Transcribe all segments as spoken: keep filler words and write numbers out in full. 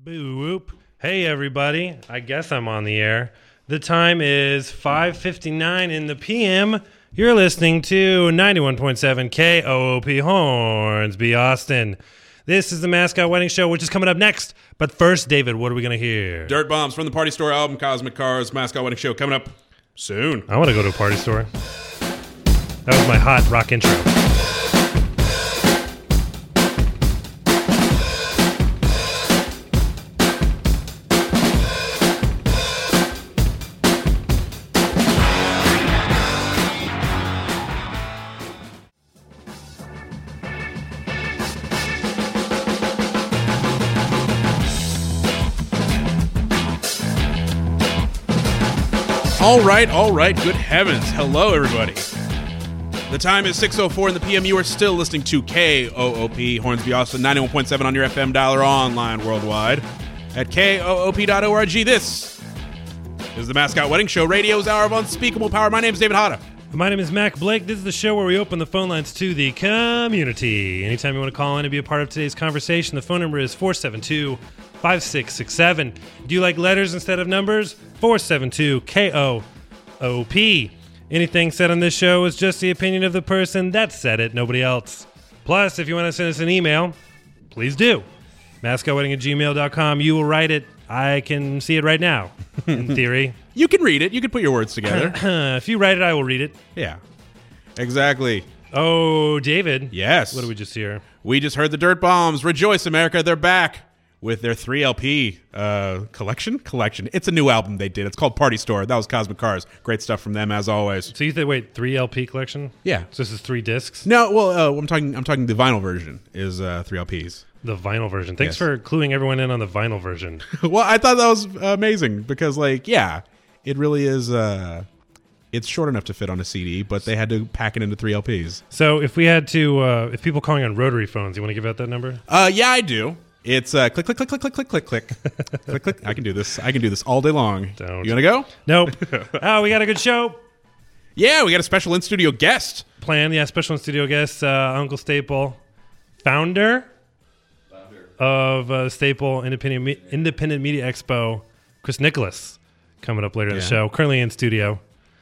Boo whoop. Hey everybody, I guess I'm on the air. The time is five fifty-nine in the P M. You're listening to ninety-one point seven K O O P Hornsby, Austin. This is the Mascot Wedding Show, which is coming up next. But first, David, what are we going to hear? Dirt Bombs from the Party Store album, Cosmic Cars, Mascot Wedding Show, coming up soon. I want to go to a party store. That was my hot rock intro. All right, all right, good heavens. Hello, everybody. The time is six oh four in the P M. You are still listening to K O O P, Hornsby, Austin, ninety-one point seven on your F M dial or online worldwide at K O O P dot org. This is the Mascot Wedding Show, radio's hour of unspeakable power. My name is David Hada. My name is Mac Blake. This is the show where we open the phone lines to the community. Anytime you want to call in and be a part of today's conversation, the phone number is four seven two, five six six seven. Do you like letters instead of numbers? four seven two K O O P. Anything said on this show is just the opinion of the person that said it, nobody else. Plus, if you want to send us an email, please do. mascotwedding at gmail dot com. You will write it. I can see it right now, in theory. You can read it. You can put your words together. If you write it, I will read it. Yeah, exactly. Oh, David. Yes. What did we just hear? We just heard the Dirt Bombs. Rejoice, America. They're back with their three L P uh, collection. Collection. It's a new album they did. It's called Party Store. That was Cosmic Cars. Great stuff from them, as always. So you think, wait, three L P collection? Yeah. So this is three discs? No, well, uh, I'm talking. I'm talking. The vinyl version is uh, three L Ps. The vinyl version. Thanks Yes. for cluing everyone in on the vinyl version. Well, I thought that was amazing because, like, yeah, it really is. Uh, it's short enough to fit on a C D, but they had to pack it into three L Ps. So if we had to, uh, if people calling on rotary phones, you want to give out that number? Uh, yeah, I do. It's uh, click, click, click, click, click, click, click, click, click, click. I can do this. I can do this all day long. Don't. You gonna go? Nope. Oh, we got a good show. Yeah, we got a special in-studio guest. Plan, yeah, special in studio guest, uh, Uncle Staple, founder, founder. of uh, Staple Independent Me- Independent Media Expo, Chris Nicholas, coming up later in Yeah. the show. Currently in studio.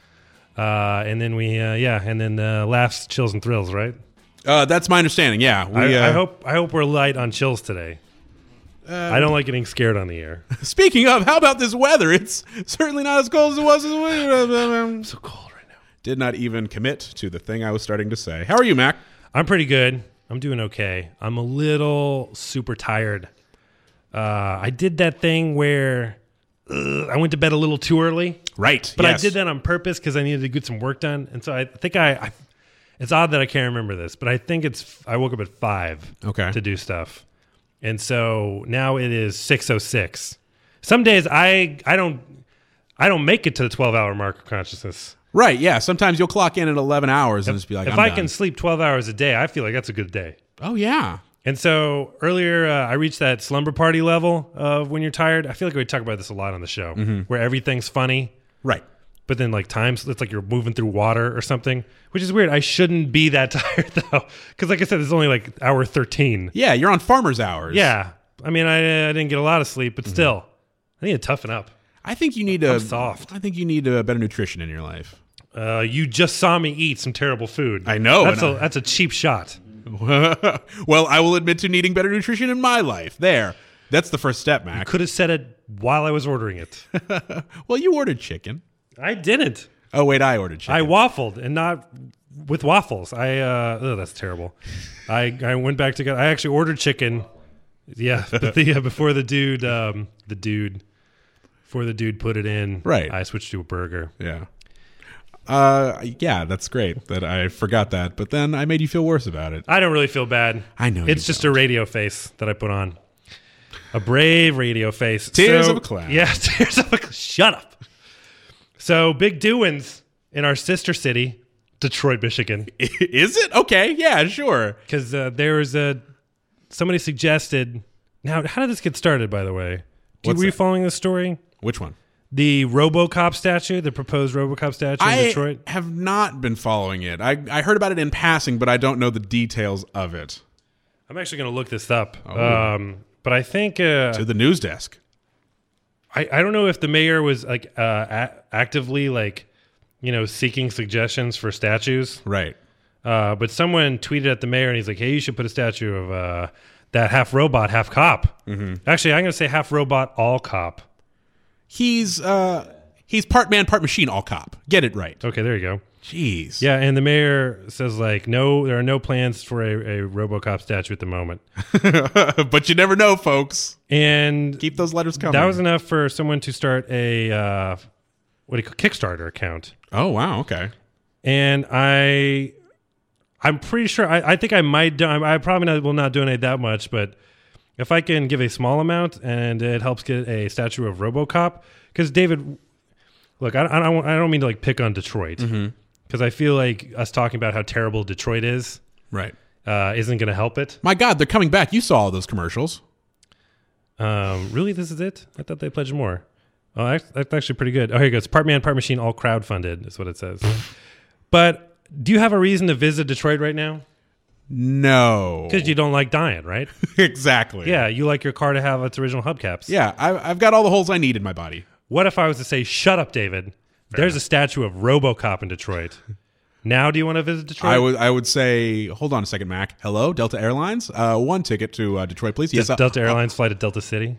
Uh, and then we, uh, yeah, and then uh, laughs, chills, and thrills, right? Uh, that's my understanding. Yeah, we, I, uh, I hope I hope we're light on chills today. Uh, I don't like getting scared on the air. Speaking of, how about this weather? It's certainly not as cold as it was this week. I'm so cold right now. Did not even commit to the thing I was starting to say. How are you, Mac? I'm pretty good. I'm doing okay. I'm a little super tired. Uh, I did that thing where uh, I went to bed a little too early. Right. But yes. I did that on purpose because I needed to get some work done. And so I think I, I, it's odd that I can't remember this, but I think it's, I woke up at five Okay. to do stuff. And so now it is six oh six. Some days I, I don't, I don't make it to the twelve hour mark of consciousness. Right, yeah. Sometimes you'll clock in at eleven hours and just be like, If I'm I done. can sleep twelve hours a day, I feel like that's a good day. Oh, yeah. And so earlier, uh, I reached that slumber party level of when you're tired. I feel like we talk about this a lot on the show, Mm-hmm. where everything's funny, Right. but then like times it's like you're moving through water or something, which is weird. I shouldn't be that tired though, because like I said, it's only like hour thirteen. Yeah, you're on farmer's hours. Yeah, I mean, I, I didn't get a lot of sleep, but still, I need to toughen up. I think you need to. I'm soft. I think you need uh, better nutrition in your life. Uh, you just saw me eat some terrible food. I know, That's and a I- that's a cheap shot. Well, I will admit to needing better nutrition in my life. There. That's the first step, Mac. Could have said it while I was ordering it. Well, you ordered chicken. I didn't. Oh, wait, I ordered chicken. I waffled and not with waffles. I uh, oh, that's terrible. I I went back to get. I actually ordered chicken. Yeah, but the, uh, before the dude, um, the dude, before the dude put it in. Right. I switched to a burger. Yeah. Uh, yeah, that's great that I forgot that, but then I made you feel worse about it. I don't really feel bad. I know It's you just a radio face that I put on. A brave radio face. Tears So- of a clown. Yeah, tears of a clown. Shut up. So big doings in our sister city, Detroit, Michigan. Is it? Okay, yeah, sure. Because uh, there was a somebody suggested. Now, how did this get started? By the way, Do What's were you that? following this story? Which one? The RoboCop statue, the proposed RoboCop statue in I Detroit. have not been following it. I, I heard about it in passing, but I don't know the details of it. I'm actually going to look this up. Oh. Um, But I think uh, to the news desk. I, I don't know if the mayor was like uh, a- actively like, you know, seeking suggestions for statues. Right. Uh, but someone tweeted at the mayor and he's like, hey, you should put a statue of uh, that half robot, half cop. Mm-hmm. Actually, I'm going to say half robot, all cop. He's uh, he's part man, part machine, all cop. Get it right. Okay, there you go. Jeez. Yeah, and the mayor says like, no, there are no plans for a, a RoboCop statue at the moment. But you never know, folks. And keep those letters coming. That was enough for someone to start a uh, what do you call Kickstarter account. Oh wow, okay. And I, I'm pretty sure. I, I think I might. Do, I, I probably not, will not donate that much, but if I can give a small amount and it helps get a statue of RoboCop, because David, look, I, I don't. I don't mean to like pick on Detroit. Mm-hmm. Because I feel like us talking about how terrible Detroit is, right, uh, isn't going to help it. My God, they're coming back. You saw all those commercials. Um, really, this is it? I thought they pledged more. Oh, that's, that's actually pretty good. Oh, here it goes. Part man, part machine, all crowdfunded is what it says. But do you have a reason to visit Detroit right now? No. Because you don't like dying, right? Exactly. Yeah, you like your car to have its original hubcaps. Yeah, I, I've got all the holes I need in my body. What if I was to say, shut up, David? There's a statue of RoboCop in Detroit. Now, do you want to visit Detroit? I would. I would say, hold on a second, Mac. Hello, Delta Airlines. Uh, one ticket to uh, Detroit, please. Does Yes, Delta uh, Airlines fly to Delta City?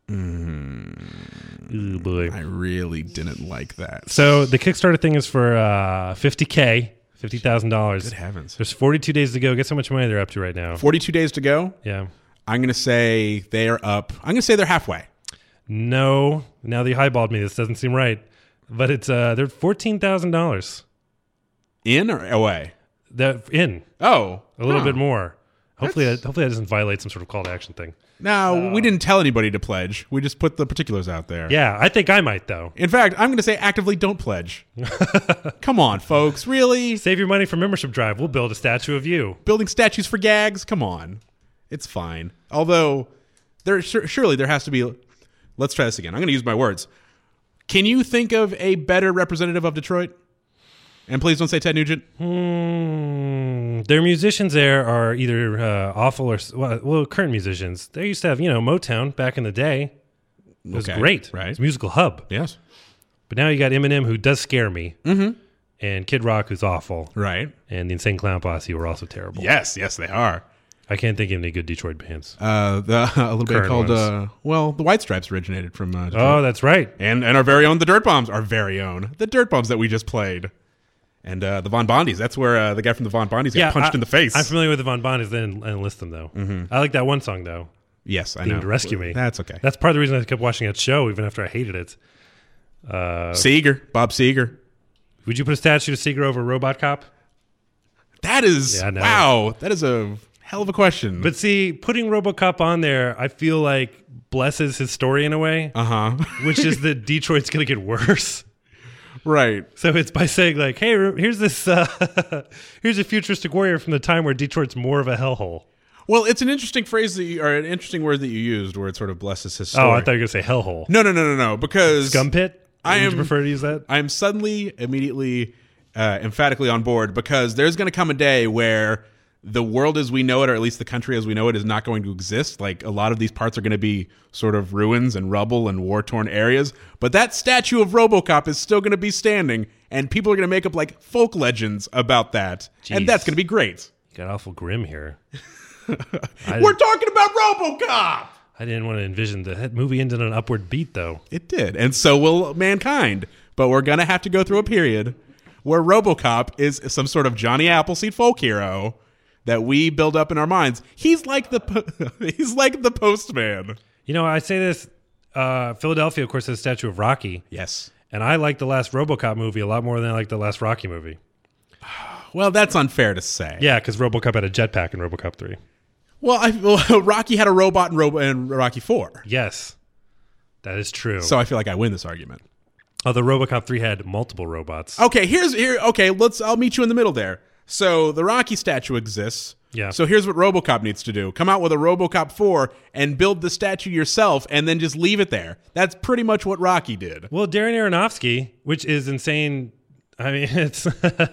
Mm, oh boy, I really didn't like that. So the Kickstarter thing is for uh, fifty K, fifty thousand dollars. Good heavens! There's forty-two days to go. Guess how much money they're up to right now? Forty-two days to go. Yeah. I'm gonna say they are up. I'm gonna say they're halfway. No, now that you highballed me, this doesn't seem right. But it's uh, they're fourteen thousand dollars. In or away? They're in. Oh, a little huh. bit more. Hopefully, that, hopefully that doesn't violate some sort of call to action thing. No, uh, we didn't tell anybody to pledge. We just put the particulars out there. Yeah, I think I might though. In fact, I'm going to say actively don't pledge. Come on, folks, really? Save your money for membership drive. We'll build a statue of you. Building statues for gags? Come on, it's fine. Although there surely there has to be. Let's try this again. I'm going to use my words. Can you think of a better representative of Detroit? And please don't say Ted Nugent. Hmm. Their musicians there are either uh, awful or well, well, current musicians. They used to have, you know, Motown back in the day. It was okay, great. Right. It's a musical hub. Yes. But now you got Eminem, who does scare me, mm-hmm. and Kid Rock, who's awful. Right. And the Insane Clown Posse were also terrible. Yes, yes, they are. I can't think of any good Detroit bands. Uh, the, a little Current bit called, ones. uh, well, the White Stripes originated from uh, Detroit. Oh, that's right. And and our very own, the Dirt Bombs, our very own, the Dirt Bombs that we just played. And uh, the Von Bondies, that's where uh, the guy from the Von Bondies got punched I, in the face. I'm familiar with the Von Bondies. They didn't, I didn't list them, though. Mm-hmm. I like that one song, though. Yes, I Deemed know. to Rescue Me. That's okay. That's part of the reason I kept watching that show, even after I hated it. Uh, Seeger, Bob Seeger. Would you put a statue of Seeger over Robot Cop? That is, Yeah, I know. wow, that is a hell of a question. But see, putting RoboCop on there, I feel like blesses his story in a way, uh-huh. which is that Detroit's going to get worse. Right. So it's by saying like, hey, here's this, uh, here's a futuristic warrior from the time where Detroit's more of a hellhole. Well, it's an interesting phrase that you, or an interesting word that you used, where it sort of blesses his story. Oh, I thought you were going to say hellhole. No, no, no, no, no, because Scum pit? I Would am you prefer to use that? I am suddenly, immediately, uh, emphatically on board, because there's going to come a day where the world as we know it, or at least the country as we know it, is not going to exist. Like, a lot of these parts are going to be sort of ruins and rubble and war-torn areas. But that statue of RoboCop is still going to be standing, and people are going to make up, like, folk legends about that. Jeez. And that's going to be great. You got awful grim here. I, We're talking about RoboCop! I didn't want to envision the that movie ended on an upward beat, though. It did, and so will mankind. But we're going to have to go through a period where RoboCop is some sort of Johnny Appleseed folk hero that we build up in our minds. He's like the he's like the postman. You know, I say this. Uh, Philadelphia, of course, has a statue of Rocky. Yes, and I like the last RoboCop movie a lot more than I like the last Rocky movie. Well, that's unfair to say. Yeah, because RoboCop had a jetpack in RoboCop three. Well, I, well, Rocky had a robot in, Robo, in Rocky four. Yes, that is true. So I feel like I win this argument. Although RoboCop three had multiple robots. Okay, here's here. Okay, let's. I'll meet you in the middle there. So the Rocky statue exists. Yeah. So here's what RoboCop needs to do: come out with a RoboCop four and build the statue yourself, and then just leave it there. That's pretty much what Rocky did. Well, Darren Aronofsky, which is insane. I mean, it's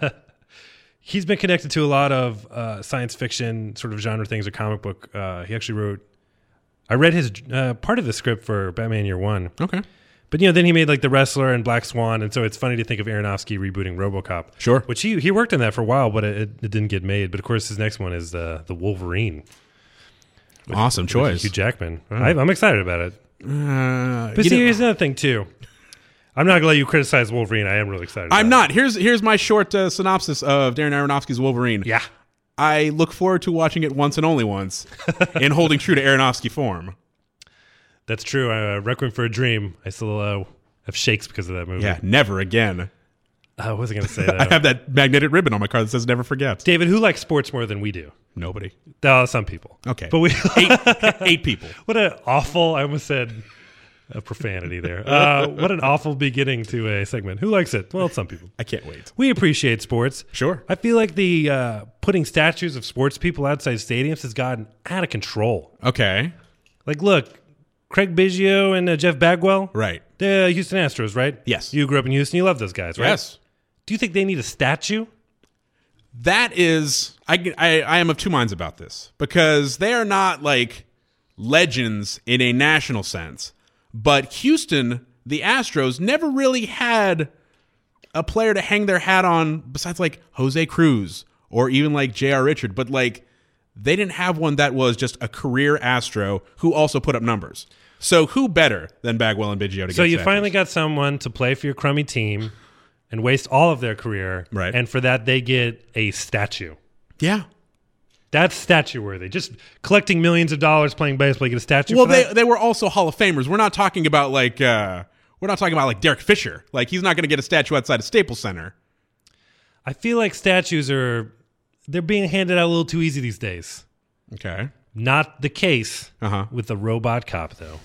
he's been connected to a lot of uh, science fiction sort of genre things or comic book. Uh, he actually wrote. I read his uh, part of the script for Batman Year One. Okay. But, you know, then he made, like, The Wrestler and Black Swan, and so it's funny to think of Aronofsky rebooting RoboCop. Sure. Which he he worked on that for a while, but it, it didn't get made. But, of course, his next one is uh, The Wolverine. With, awesome with choice. Hugh Jackman. Oh. I, I'm excited about it. Uh, But see, know, here's another thing, too. I'm not going to let you criticize Wolverine. I am really excited I'm about not. it. Here's here's my short uh, synopsis of Darren Aronofsky's Wolverine. Yeah. I look forward to watching it once and only once in holding true to Aronofsky form. That's true. Uh, Requiem for a Dream. I still uh, have shakes because of that movie. Yeah, never again. I wasn't going to say that. I have that magnetic ribbon on my car that says never forget. David, who likes sports more than we do? Nobody. Oh, some people. Okay. But we eight, eight people. What an awful, I almost said a profanity there. Uh, what an awful beginning to a segment. Who likes it? Well, some people. I can't wait. We appreciate sports. Sure. I feel like the uh, putting statues of sports people outside stadiums has gotten out of control. Okay. Like, look, Craig Biggio and uh, Jeff Bagwell. Right. The Houston Astros, right? Yes. You grew up in Houston. You love those guys, right? Yes. Do you think they need a statue? That is, I, I, I am of two minds about this because they are not like legends in a national sense. But Houston, the Astros, never really had a player to hang their hat on besides like Jose Cruz or even like J R. Richard. But like they didn't have one that was just a career Astro who also put up numbers. So who better than Bagwell and Biggio to So get you statues? finally got someone to play for your crummy team and waste all of their career. Right. And for that, they get a statue. Yeah. That's statue worthy. Just collecting millions of dollars playing baseball, you get a statue. Well, for they that? they were also Hall of Famers. We're not talking about like uh, we're not talking about like Derek Fisher. Like he's not going to get a statue outside of Staples Center. I feel like statues are they're being handed out a little too easy these days. Okay. Not the case Uh-huh. with the Robot Cop, though.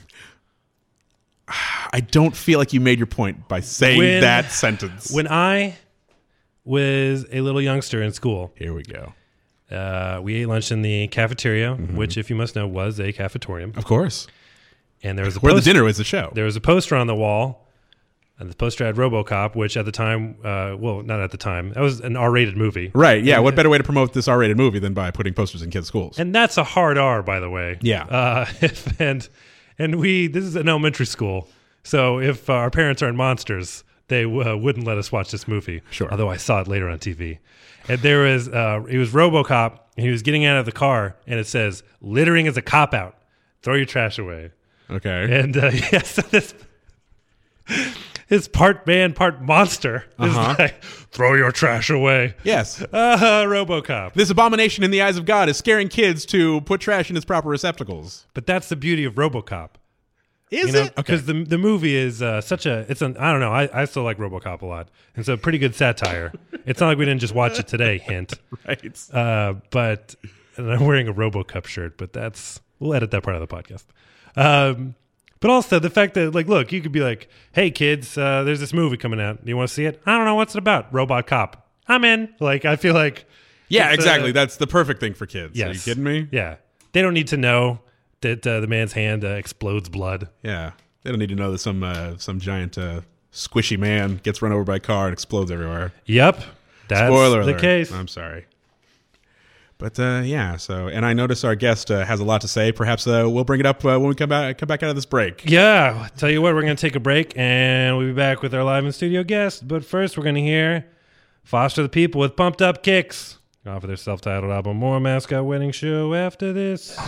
I don't feel like you made your point by saying When- that sentence. When I was a little youngster in school, Here we go. uh, we ate lunch in the cafeteria, Mm-hmm. which, if you must know, was a cafetorium. Of course. And there was a Where the poster- dinner was the show. There was a poster on the wall, and the poster had RoboCop, which at the time, uh, well, not at the time, that was an R-rated movie. Right. Yeah. What better way to promote this R-rated movie than by putting posters in kids' schools? And that's a hard R, by the way. Yeah. Uh, if, and and we this is an elementary school, so if uh, our parents aren't monsters, they uh, wouldn't let us watch this movie. Sure. Although I saw it later on T V, and there was uh, it was RoboCop, and he was getting out of the car, and it says, "Littering is a cop out. Throw your trash away." Okay. And uh, yes, so this. His part man, part monster is Uh-huh. like, throw your trash away. Yes. Uh, RoboCop. This abomination in the eyes of God is scaring kids to put trash in its proper receptacles. But that's the beauty of RoboCop. Is You know, it? Okay. because the the movie is uh, such a it's an I don't know I, I still like RoboCop a lot. It's a pretty good satire. It's not like we didn't just watch it today. Hint. Right. Uh, but and I'm wearing a RoboCop shirt, but that's we'll edit that part of the podcast. Um, but also the fact that like look, you could be like, hey kids, uh, there's this movie coming out. Do you want to see it? I don't know what's it about. Robot Cop. I'm in. Like I feel like Yeah, it's, exactly. uh, That's the perfect thing for kids. yes. Are you kidding me? Yeah, they don't need to know that uh, the man's hand uh, explodes blood. Yeah. They don't need to know that some uh, some giant uh, squishy man gets run over by a car and explodes everywhere. Yep, that's Spoiler the alert. case. I'm sorry. But uh, yeah, so and I notice our guest uh, has a lot to say. Perhaps uh, we'll bring it up uh, when we come back come back out of this break. Yeah, tell you what, we're going to take a break, and we'll be back with our live in studio guest. But first, we're going to hear Foster the People with Pumped Up Kicks off of their self-titled album, More Mascot Wedding Show. After this.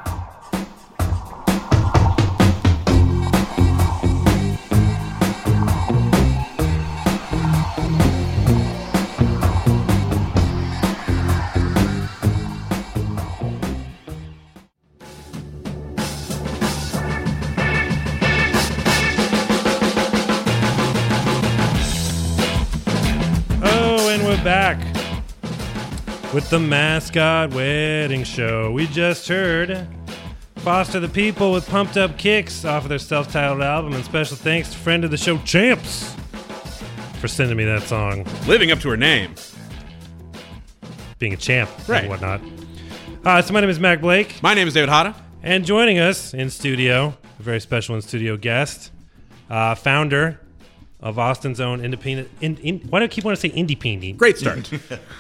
Back with the Mascot Wedding Show. We just heard Foster the People with Pumped Up Kicks off of their self-titled album, and special thanks to friend of the show Champs for sending me that song. Living up to her name. Being a champ Right. and whatnot. Uh, so my name is Mac Blake, My name is David Hada. and joining us in studio, a very special in-studio guest, uh, founder of Austin's own independent. In, in, why do I keep wanting to say independent? Great start.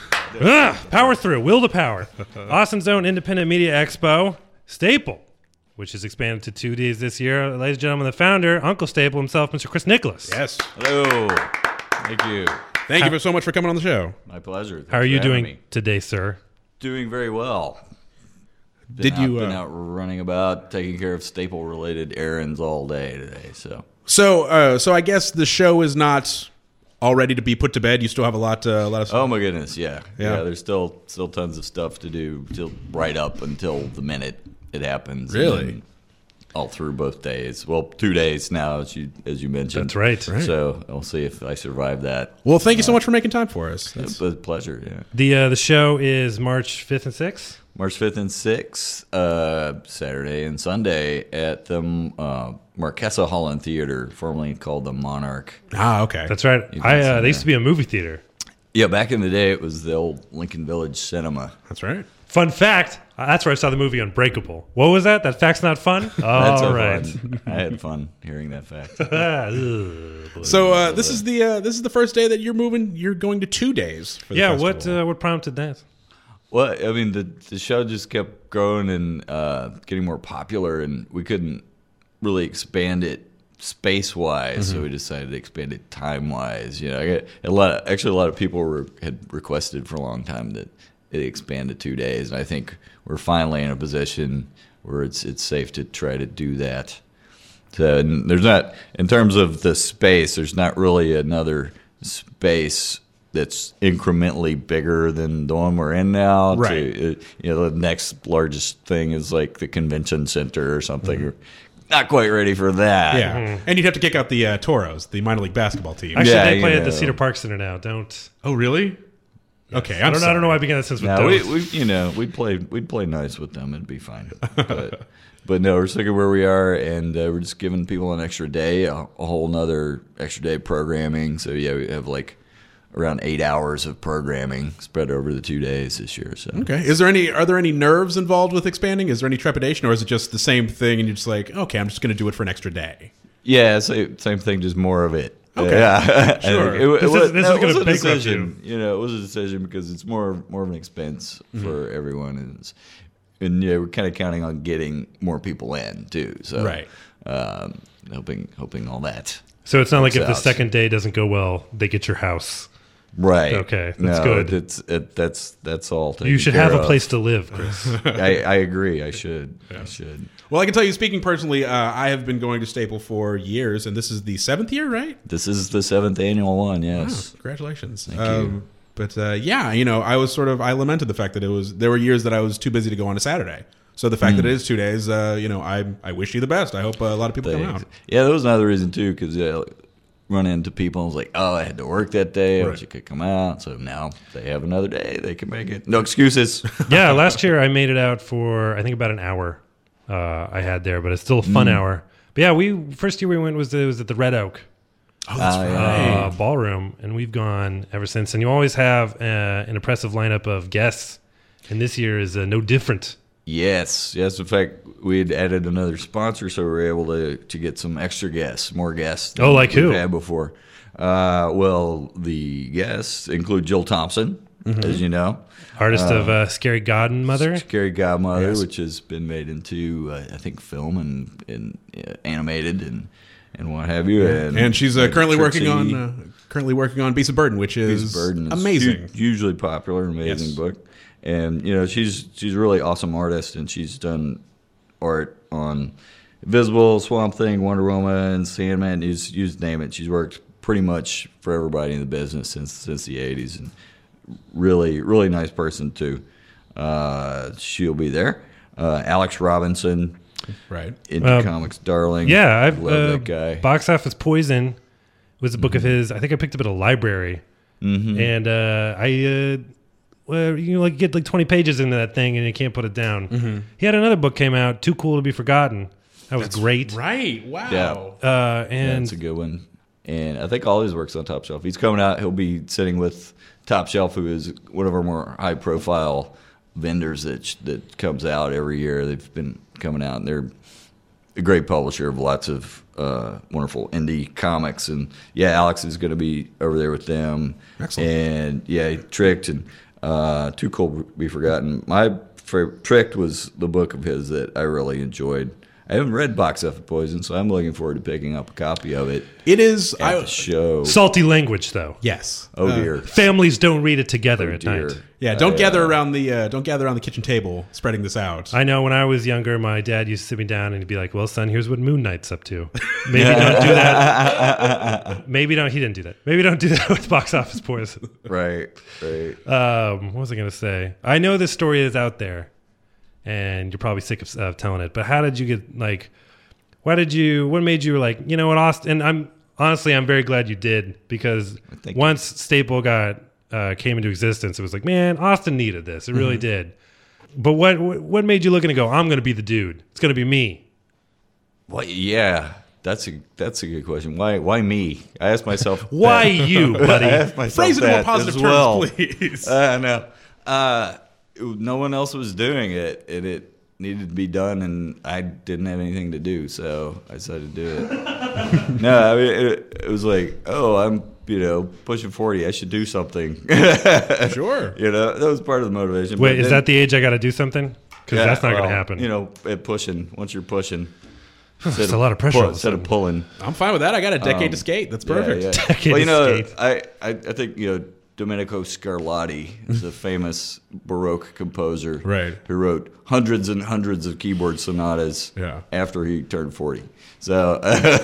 Ugh, power through, will to power. Austin's own independent media expo, Staple. which is expanded to two Ds this year. Ladies and gentlemen, the founder, Uncle Staple himself, Mister Chris Nicholas. Yes. Hello. Thank you. Thank you for so much for coming on the show. My pleasure. Thanks How are you for having doing me. today, sir? Doing very well. Been Did out, you, been uh, out running about, taking care of staple-related errands all day today. So So, uh, so I guess the show is not all ready to be put to bed. You still have a lot, uh, a lot of. oh my goodness, yeah. Yeah. yeah, There's still still tons of stuff to do till right up until the minute it happens. and Really? then all through both days. Well, two days now, as you as you mentioned. That's right. Right. So I'll see if I survive that. Well, thank you so much for making time for us. It's a pleasure. Yeah. The uh, the show is March fifth and sixth. March fifth and sixth, uh, Saturday and Sunday at the uh, Marquesa Holland Theater, formerly called the Monarch. Ah, okay. That's right. You I can see uh, they used that. to be a movie theater. Yeah, back in the day, it was the old Lincoln Village Cinema. That's right. Fun fact: uh, that's where I saw the movie Unbreakable. What was that? That fact's not fun. That's All so right. fun. I had fun hearing that fact. Ugh. So uh, this is the uh, this is the first day that you're moving. You're going to two days. For the yeah. festival. What uh, what prompted that? Well, I mean, the the show just kept growing and uh, getting more popular, and we couldn't really expand it space wise, so we decided to expand it time wise. You know, I get a lot. Of, actually, a lot of people were, had requested for a long time that it expand to two days, and I think we're finally in a position where it's it's safe to try to do that. So, and there's not, in terms of the space, there's not really another space that's incrementally bigger than the one we're in now. to- Right. it- you know, the next largest thing is like the convention center or something. We're not quite ready for that. Yeah, and you'd have to kick out the uh, Toros, the minor league basketball team. Actually, Yeah, they you play at the know. Cedar Park Center now. Don't. Oh, really? Okay, I I'm don't, know, I don't know why I sorry. began that since with No, we, those. we, you know, we'd play, we'd play nice with them. It'd be fine. But, but no, we're sticking where we are, and uh, we're just giving people an extra day, a, a whole nother extra day of programming. So yeah, we have like around eight hours of programming spread over the two days this year. So Okay, is there any? Are there any nerves involved with expanding? Is there any trepidation, or is it just the same thing, and you're just like, okay, I'm just going to do it for an extra day? yeah, same, same thing, just more of it. Okay. Yeah, Sure. It, it, This is- was, this no, is it gonna was a bankrupt decision. You know, it was a decision because it's more more of an expense for everyone, and it's, and yeah, we're kind of counting on getting more people in too. So Right. um, hoping hoping all that. So it's not like if the out. second day doesn't go well, they get your house. Right. Okay, that's no, good. It's it, that's that's all. You taken should care have a of. place to live, Chris. I, I agree. I should. I should. Well, I can tell you, speaking personally, uh, I have been going to Staple for years, and this is the seventh year, right? This is the seventh annual one. Yes. Oh, congratulations. Thank um, you. But uh, yeah, you know, I was sort of I lamented the fact that it was there were years that I was too busy to go on a Saturday. So the fact Hmm. that it is two days, uh, you know, I I wish you the best. I hope uh, a lot of people come Thanks. out. Yeah, that was another reason too, because uh, run into people and was like, oh, I had to work that day. I Right. wish I could come out. So now they have another day. They can make it. No excuses. Yeah, last year I made it out for I think about an hour. Uh, I had there, but it's still a fun hour. But yeah, we first year we went was the, was at the Red Oak Oh, that's Uh, right. yeah. uh, ballroom, and we've gone ever since. And you always have uh, an impressive lineup of guests, and this year is uh, no different. Yes, yes. In fact, we had added another sponsor, so we were able to to get some extra guests, more guests. than Oh, like we've who? had before. Uh, well, the guests include Jill Thompson, as you know, Artist of uh, Scary Godmother. Scary Godmother, Yes. which has been made into uh, I think film and and uh, animated and and what have you. And, And she's uh, currently working Trixie on uh, currently working on Beast of Burden, which is Beast of Burden. It's amazing. hu- hugely popular, amazing Yes. book. And you know, she's she's a really awesome artist, and she's done art on Invisible, Swamp Thing, Wonder Woman, and Sandman. You just, you just name it. She's worked pretty much for everybody in the business since since the eighties, and really really nice person too. Uh, she'll be there. Uh, Alex Robinson, Right. Indie Um, Comics darling. Yeah, I've love uh, that guy. Box Office Poison was a book of his. I think I picked up at a library, Mm-hmm. and uh, I uh, well, you know, like get like twenty pages into that thing, and you can't put it down. Mm-hmm. He had another book came out, Too Cool to Be Forgotten. That was great. Right. Wow. Yeah. Uh, Yeah, and it's a good one. And I think all his work's on Top Shelf. He's coming out. He'll be sitting with Top Shelf, who is one of our more high-profile vendors that sh- that comes out every year. They've been coming out, and they're a great publisher of lots of uh, wonderful indie comics. And yeah, Alex is going to be over there with them. Excellent. And yeah, Tricked and uh, Too Cool to Be Forgotten. My favorite, Tricked was the book of his that I really enjoyed. I haven't read Box Office Poison, so I'm looking forward to picking up a copy of it It is. at I, the show. Salty language, though. yes. Oh Uh, dear. Families don't read it together Oh, at dear. night. yeah. Don't I, gather uh, around the. Uh, don't gather around the kitchen table, spreading this out. I know when I was younger, my dad used to sit me down and he'd be like, "Well, son, here's what Moon Knight's up to. Maybe don't do that. Maybe don't." He didn't do that. Maybe don't do that with Box Office Poison. Right, right. Um, what was I going to say? I know this story is out there, and you're probably sick of uh, telling it. But how did you get like? Why did you? What made you like? You know what, Austin? And I'm honestly, I'm very glad you did because Thank once Staple got uh, came into existence, it was like, man, Austin needed this. It really Mm-hmm. did. But what what made you look and go? I'm going to be the dude. It's going to be me. Well, yeah, that's a that's a good question. Why why me? I asked myself. Why that. you, I buddy? asked myself Phrase it in more that positive as terms, well. please. I know. Uh, no one else was doing it, and it needed to be done, and I didn't have anything to do, so I decided to do it. No, I mean, it, it was like, oh, I'm, you know, pushing forty. I should do something. Sure. You know, that was part of the motivation. Wait, But is then- that the age I got to do something? Because yeah, that's not going well, to happen. You know, it pushing. Once you're pushing, It's a lot of pressure all of a instead of sudden. pulling. I'm fine with that. I got a decade Um, to skate. That's Yeah, perfect. yeah. Decade Well, you know, escape. I, I, I think, you know, Domenico Scarlatti is a famous Baroque composer. Right. Who wrote hundreds and hundreds of keyboard sonatas Yeah. after he turned forty. So,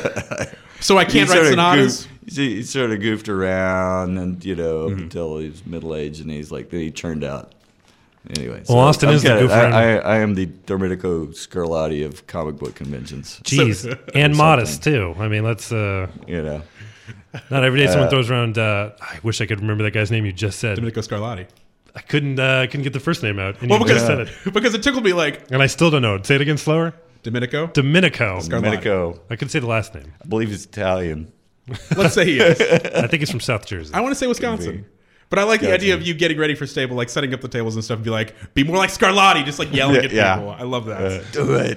So I he can't write sorta sonatas. goofed- he, he sort of goofed around and, you know, Mm-hmm. up until he was middle aged, and he's like, then he turned out. Anyway. Well, Austin I'm is the kinda- goofer. I, I, I am the Domenico Scarlatti of comic book conventions. Jeez, and modest too. I mean, let's. Uh, You know. not every day someone Uh, throws around. Uh, I wish I could remember that guy's name you just said. Domenico Scarlatti. I couldn't. Uh, I couldn't get the first name out, and Well, you because just said it, because it tickled me like and I still don't know it. Say it again, slower. Domenico. Domenico. Scarlatti. Domenico. I could say the last name. I believe he's Italian. Let's say he is. I think he's from South Jersey. I want to say Wisconsin. But I like the idea of you getting ready for Stable, like setting up the tables and stuff, and be like, be more like Scarlatti, just like yelling Yeah, at yeah. people. I love that. Do it.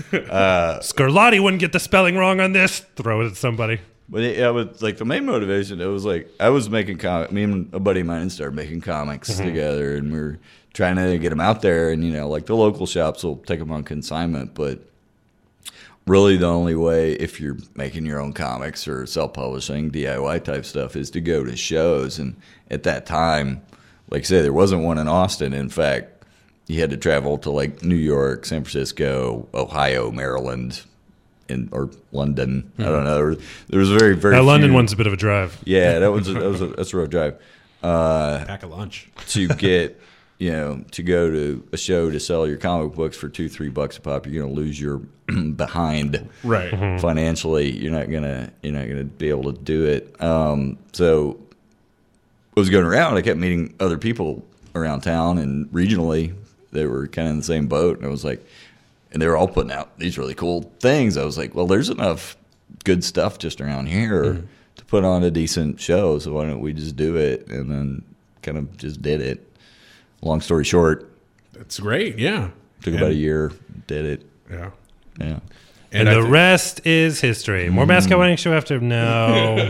Scarlatti wouldn't get the spelling wrong on this. Throw it at somebody. But it, it was like the main motivation. It was like I was making comic. Me and a buddy of mine started making comics Mm-hmm. together, and we are trying to get them out there. And you know, like the local shops will take them on consignment, but really the only way if you're making your own comics or self-publishing D I Y type stuff is to go to shows. And at that time, like I say, there wasn't one in Austin. In fact, you had to travel to like New York, San Francisco, Ohio, Maryland, in, or London. I don't know. There was, there was very, very That few. London one's a bit of a drive. Yeah, that was a, that was a, that's a rough drive. Uh, Pack a lunch. to get you know to go to a show to sell your comic books for two three bucks a pop, you're going to lose your behind Right. financially. You're not gonna you're not gonna be able to do it. Um, so I was going around. I kept meeting other people around town and regionally. They were kind of in the same boat, and I was like, and they were all putting out these really cool things. I was like, well, there's enough good stuff just around here Mm-hmm. to put on a decent show. So why don't we just do it? And then kind of just did it. Long story short, That's great. Yeah. took And- about a year. Did it. Yeah. Yeah. And, I the thi- rest is history. More mascot wedding show after. No.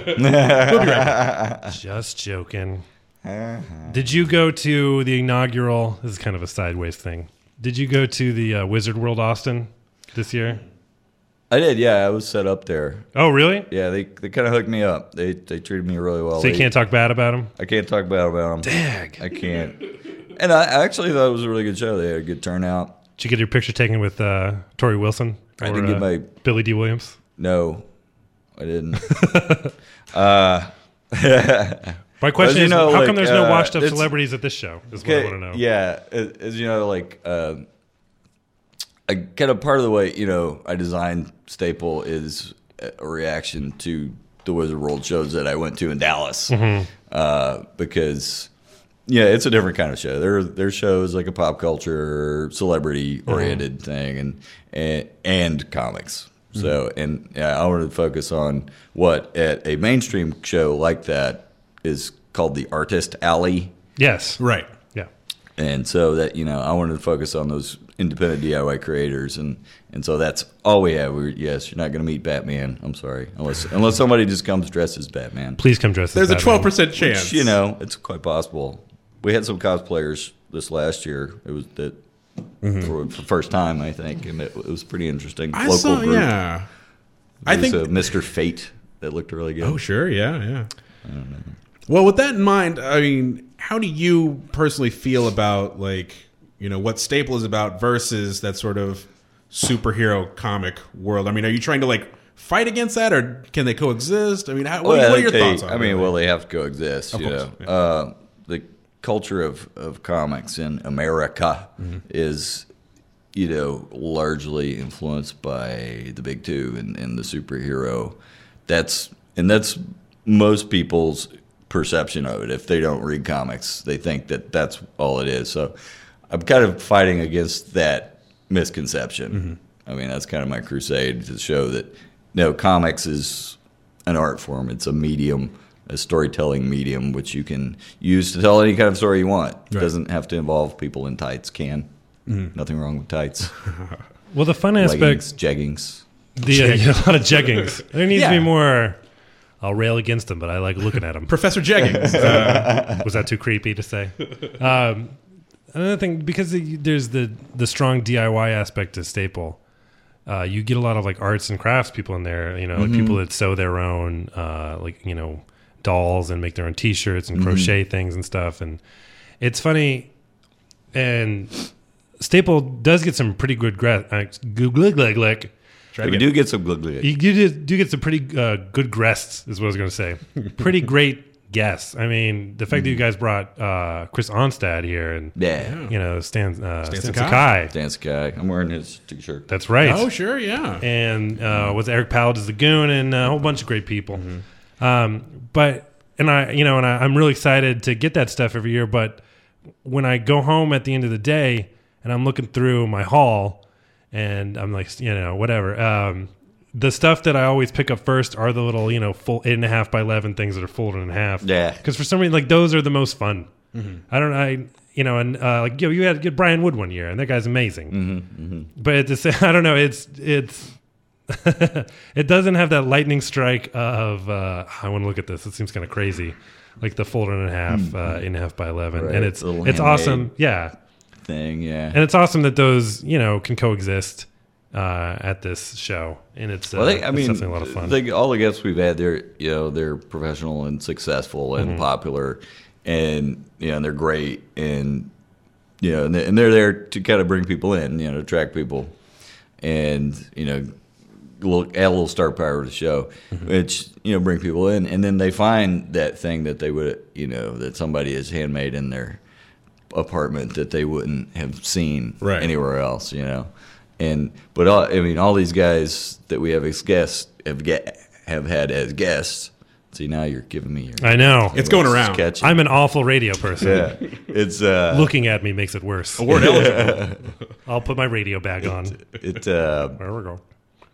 Just joking. Did you go to the inaugural? This is kind of a sideways thing. Did you go to the uh, Wizard World Austin this year? I did. Yeah, I was set up there. Oh, really? Yeah, they they kind of hooked me up. They they treated me really well. So you They- can't talk bad about him? I can't talk bad about them. Dag. I can't. And I I actually thought it was a really good show. They had a good turnout. Did you get your picture taken with uh, Tori Wilson? I Or, didn't get uh, my- Billy D. Williams. No, I didn't. uh, My question you is, know, how like, come there's no uh, washed-up it's- celebrities at this show? Is what I want to know. Yeah, as, as you know, like uh, I kind of part of the way you know I designed Staple is a reaction to the Wizard World shows that I went to in Dallas Mm-hmm. uh, because yeah, it's a different kind of show. Their their show is like a pop culture, celebrity oriented Mm-hmm. thing, and and, and comics. Mm-hmm. So and yeah, I wanted to focus on what at a mainstream show like that is called the Artist Alley. Yes. Right. Yeah. And so that, you know, I wanted to focus on those independent D I Y creators. And, and so that's all we have. We, yes, you're not going to meet Batman. I'm sorry. Unless unless somebody just comes dressed as Batman. Please come dress as There's a Batman. twelve percent chance. Which, you know, it's quite possible. We had some cosplayers this last year. It was that mm-hmm. for, for the first time, I think, and it, it was pretty interesting. I Local saw, group. yeah. There I was think a Mister Fate that looked really good. Oh, sure, yeah, yeah. I don't know. Well, with that in mind, I mean, how do you personally feel about, like, you know, what Staple is about versus that sort of superhero comic world? I mean, are you trying to, like, fight against that, or can they coexist? I mean, how, what, well, what are your they, thoughts on it? I mean, well, they have to coexist, Of you course, know. yeah. Uh, the culture of, of comics in America mm-hmm. is, you know, largely influenced by the big two and, and the superhero. That's and that's most people's perception of it. If they don't read comics, they think that that's all it is. So I'm kind of fighting against that misconception. Mm-hmm. I mean, that's kind of my crusade to show that, no, comics is an art form. It's a medium, a storytelling medium, which you can use to tell any kind of story you want. It right. doesn't have to involve people in tights. Can. Mm-hmm. Nothing wrong with tights. Well, the fun aspect... Leggings, jeggings. The, uh, yeah, a lot of jeggings. There needs yeah. to be more... I'll rail against them, but I like looking at them. Professor Jeggings. Uh, was that too creepy to say? Um, another thing, because there's the, the strong D I Y aspect to Staple, uh, you get a lot of like arts and crafts people in there. You know, mm-hmm. like people that sew their own, uh, like you know, dolls and make their own T-shirts and mm-hmm. crochet things and stuff. And it's funny, and Staple does get some pretty good gra- uh, glug We get, do get some glug glug. You do, do get some pretty uh, good guests, is what I was going to say. Pretty great guests. I mean, the fact mm. that you guys brought uh, Chris Onstad here and, yeah. you know, Stan, uh, Stan, Stan Sakai. Sakai. Stan Sakai. I'm wearing his T-shirt. That's right. Oh, sure, yeah. And uh, with Eric Powell as the Goon and a whole bunch of great people. Mm-hmm. Um, but, and I, you know, and I, I'm really excited to get that stuff every year. But when I go home at the end of the day and I'm looking through my haul, and I'm like, you know, whatever. Um, the stuff that I always pick up first are the little, you know, full eight and a half by eleven things that are folded in half. Yeah. Because for some reason, like those are the most fun. Mm-hmm. I don't know, I, you know, and uh, like you, know, you had get Brian Wood one year, and that guy's amazing. Mm-hmm, mm-hmm. But at the same, I don't know, it's it's it doesn't have that lightning strike of uh, I want to look at this. It seems kind of crazy, like the folded in half, mm-hmm. uh, eight and a half by eleven, right. and it's it's awesome. Yeah. Thing, yeah, and it's awesome that those you know can coexist uh, at this show, and it's, uh, well, they, I it's mean, definitely a lot of fun. They, all the guests we've had, they're you know they're professional and successful and mm-hmm. popular, and you know and they're great, and you know and they're, and they're there to kind of bring people in, you know, to attract people, and you know, a little, add a little star power to the show, mm-hmm. which you know bring people in, and then they find that thing that they would you know that somebody has handmade in their apartment that they wouldn't have seen right. anywhere else, you know. And but all, I mean, all these guys that we have as guests have get have had as guests. See, now you're giving me your. I know it's going around. Sketchy. I'm an awful radio person. Yeah, it's uh, looking at me makes it worse. Award eligible. I'll put my radio bag on. It. it uh, there we go.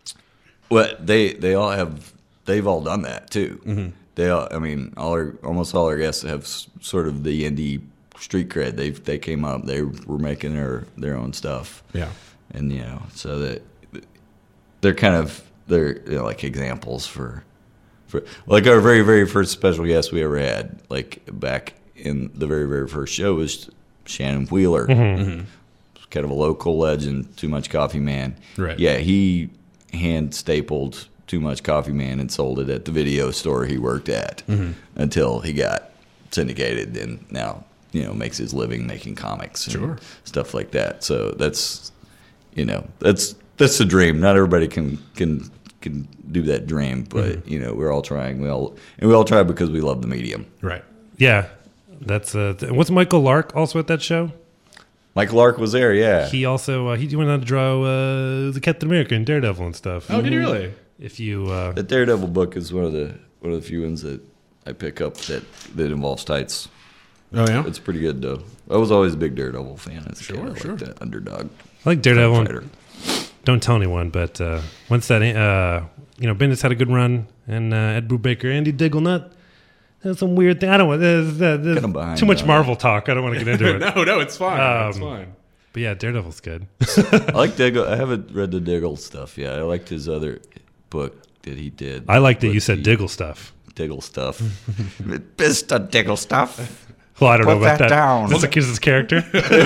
Well, they they all have. They've all done that too. Mm-hmm. They all. I mean, all our almost all our guests have s- sort of the indie street cred. They they came up. They were making their their own stuff. Yeah, and you know, so that they're kind of they're you know, like examples for, for like our very very first special guest we ever had. Like back in the very very first show was Shannon Wheeler, mm-hmm. Mm-hmm. kind of a local legend, Too Much Coffee Man. Right. Yeah, he hand stapled Too Much Coffee Man and sold it at the video store he worked at mm-hmm. until he got syndicated and now. You know, makes his living making comics and sure. stuff like that. So that's, you know, that's that's the dream. Not everybody can can can do that dream, but mm-hmm. you know, we're all trying. We all and we all try because we love the medium. Right. Yeah, that's uh. Th- what's Michael Lark also at that show? Michael Lark was there. Yeah. He also uh, he went on to draw uh, the Captain America and Daredevil and stuff. Oh, did he really? If you uh, the Daredevil book is one of the one of the few ones that I pick up that that involves tights. Oh yeah, it's pretty good though. I was always a big Daredevil fan. As a sure, kid. I sure. Like that underdog. I like Daredevil. And, don't tell anyone, but uh, once that uh, you know, Bendis had a good run, and uh, Ed Brubaker, Andy Digglenut. There's some weird thing. I don't want. There's, there's behind, too much though. Marvel talk. I don't want to get into it. no, no, it's fine. Um, it's fine. But yeah, Daredevil's good. I like Diggle. I haven't read the Diggle stuff yet. I liked his other book that he did. I like that you said Diggle stuff. Diggle stuff. Mister Diggle stuff. Well, I don't Put know about that that. down. That's a kid's character.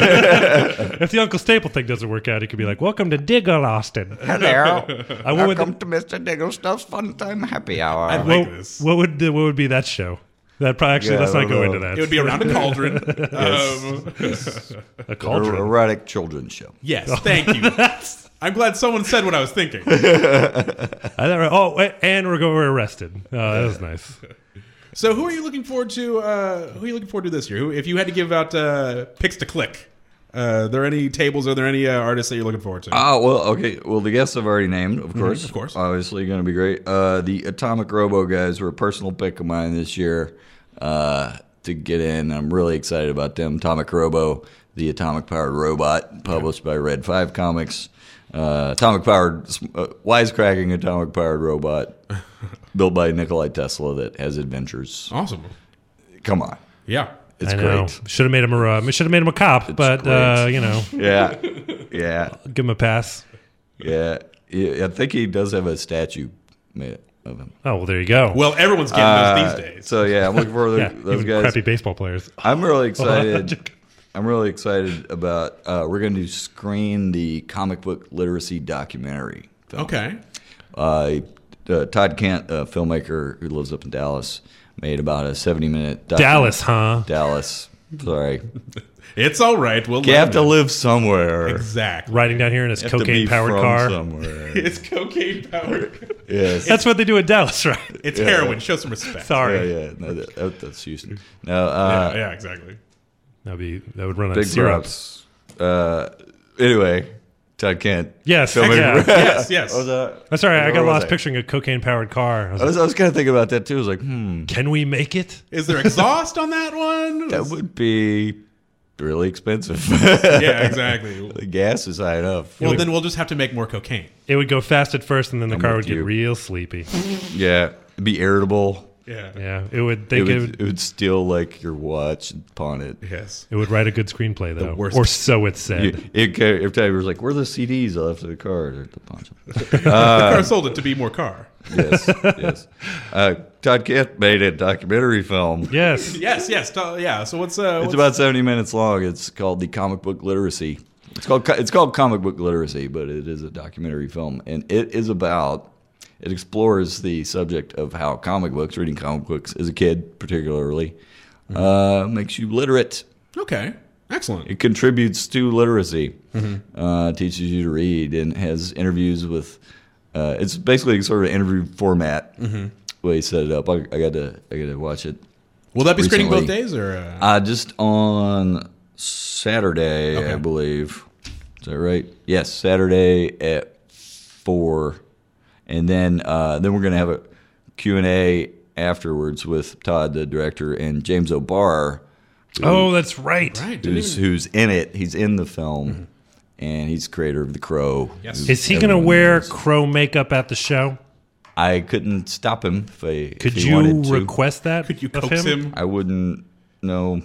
If the Uncle Staple thing doesn't work out, he could be like, "Welcome to Diggle Austin." Hello. I what would Welcome to Mister Diggle Stuff's Fun Time Happy Hour. I'd what, like this. what would the, what would be that show? That probably actually Yeah, let's I not don't go know. into that. It would be around a cauldron. um, a Er- cauldron. erotic children's show. yes, thank you. I'm glad someone said what I was thinking. I thought, oh, wait, and we're going. We're arrested. Oh, that was nice. So, who are you looking forward to? Uh, who are you looking forward to this year? Who, if you had to give out uh, picks to click, uh, are there any tables? Are there any uh, artists that you're looking forward to? Oh, well, okay. Well, the guests I've already named, of course. of course. Obviously going to be great. Uh, the Atomic Robo guys were a personal pick of mine this year uh, to get in. I'm really excited about them. Atomic Robo, the atomic-powered robot, published by Red five Comics. Uh, atomic-powered, uh, wisecracking atomic-powered robot built by Nikolai Tesla that has adventures. Awesome. Come on. Yeah. It's I know. great. Should have made him a. Uh, should have made him a cop, but great. uh, you know, Yeah. Yeah. give him a pass. Yeah. Yeah. I think he does have a statue made of him. Oh well, there you go. Well, everyone's getting Uh, those these days. So yeah, I'm looking forward to yeah, those even guys. crappy baseball players. I'm really excited. Joking. I'm really excited about. Uh, we're going to screen the comic book literacy documentary. Film. Okay. Uh, uh, Todd Kent, a filmmaker who lives up in Dallas, made about a seventy minute docu- Dallas, huh? Dallas. Sorry, It's all right. We'll you let have to him in. live somewhere. Exactly. Riding down here in his You have to be cocaine powered from car. somewhere. It's cocaine powered. Yes. That's what they do in Dallas, right? It's Yeah. heroin. Show some respect. Sorry, Yeah, yeah. No, that, that- that's Houston. No, uh, Yeah, yeah, exactly. that'd be that would run on big syrup. props. Uh, anyway, Todd Kent. Yes, filmmaker. yeah. Yes, yes. What was that? I'm sorry, I Where got was lost I? picturing a cocaine powered car. I was I like, was, I was kind of thinking about that too. I was like, hmm, can we make it? Is there exhaust on that one? that would be really expensive. Yeah, exactly. The gas is high enough. Well, then we'll just have to make more cocaine. It would go fast at first, and then the I'm car with would get you. real sleepy. Yeah, it'd be irritable. Yeah. Yeah, it would. It They would, could. it would steal like your watch and pawn it. Yes. It would write a good screenplay, though, worst- or so it said. You, it, every time it was like, "Where are the C Ds I left in the car?" Or the pawn shop. the car sold it to be more car. Yes, yes. Uh, Todd Kent made a documentary film. Yes, Yes, yes. t- yeah. So what's uh? It's what's, about seventy minutes long. It's called the Comic Book Literacy. It's called it's called Comic Book Literacy, but it is a documentary film, and it is about. It explores the subject of how comic books, reading comic books as a kid, particularly, uh, makes you literate. okay. Excellent. It contributes to literacy, uh, teaches you to read, and has interviews with. Uh, it's basically sort of an interview format. Mm-hmm. The way he set it up, I, I got to I got to watch it. Will that be screening both recently. days or? Uh... Uh, just on Saturday, Okay. I believe. Is that right? Yes, Saturday at four, and then uh, then we're gonna have a Q and A afterwards with Todd, the director, and James O'Barr, who- Oh, that's right. right. Didn't who's even- who's in it. He's in the film, and he's the creator of The Crow. Yes. who Is he going to everyone wear knows. crow makeup at the show? I couldn't stop him if I Could if he you wanted to. request that? Could you of coax him? I wouldn't. No.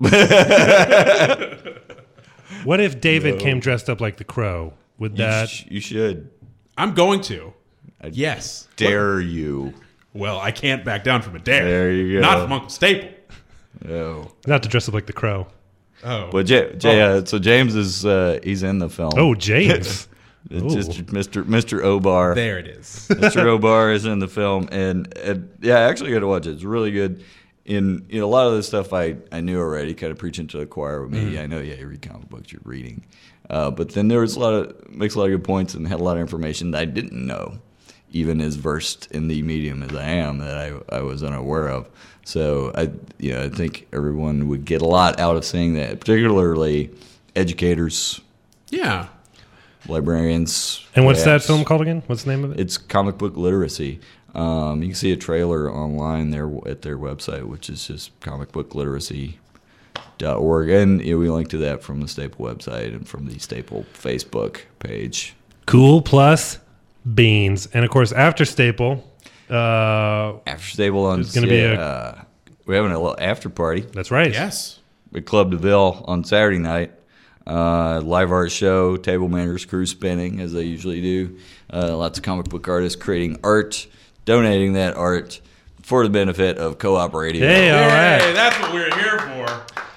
What if David came dressed up like the crow? Would You, that? sh- you should. I'm going to. I Yes. Dare you? Well, I can't back down from a dare. There you go. Not from Uncle Staple. No. Not to dress up like the crow. Oh. But J- J- uh, so James is uh, he's in the film. Oh, James. It's Ooh. just Mister Mister O'Barr. There it is. Mister O'Barr is in the film, and, and yeah, I actually got to watch it. It's really good. In you know, a lot of the stuff I, I knew already, kind of preaching to the choir with me. Mm-hmm. I know, yeah, you read comic books, you're reading, uh, but then there was a lot of makes a lot of good points and had a lot of information that I didn't know, even as versed in the medium as I am, that I I was unaware of. So I you know I think everyone would get a lot out of seeing that, particularly educators, Yeah. librarians. And what's that perhaps. film called again? What's the name of it? It's comic book literacy. Um, you can see a trailer online there at their website, which is just comic book literacy dot org. And you know, we link to that from the Staple website and from the Staple Facebook page. Cool plus beans, and of course after Staple. Uh, After Staple on There's gonna be a- uh, we're having a little after party that's right. Yes. at Club DeVille on Saturday night. Uh, live art show, table manners, crew spinning as they usually do. Uh, lots of comic book artists creating art, donating that art for the benefit of Co-op Radio. Hey, all Hey, right. that's what we're here for.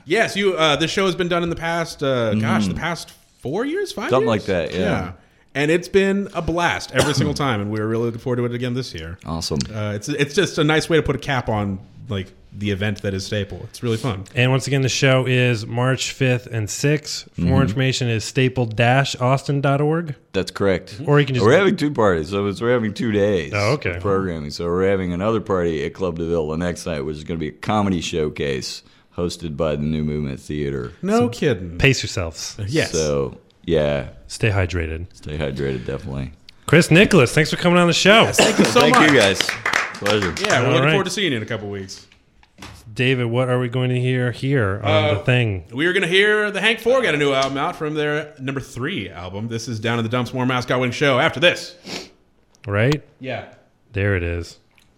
Yes, you. Uh, this show has been done in the past. Uh, mm. Gosh, the past four years, five something years? like that. Yeah. yeah. And it's been a blast every single time, and we're really looking forward to it again this year. Awesome. Uh, it's it's just a nice way to put a cap on like the event that is Staple. It's really fun. And once again, the show is March fifth and sixth. For mm-hmm. more information is staple dash austin dot org. That's correct. Or you can just we're having two parties, so it's, we're having two days. Oh, okay. Of programming. So we're having another party at Club DeVille the next night, which is going to be a comedy showcase hosted by the New Movement Theater. No so kidding. Pace yourselves. Yes. So yeah, stay hydrated. Stay hydrated, definitely. Chris Nicholas, thanks for coming on the show. Yes, thank you so thank much. you guys. Pleasure. Yeah, we're All looking right. forward to seeing you in a couple weeks. David, what are we going to hear here on uh, the thing? We are going to hear the Hank Four got a new album out from their number three album. This is Down in the Dumps, more Mascot Winning Show. After this. Right? Yeah. There it is.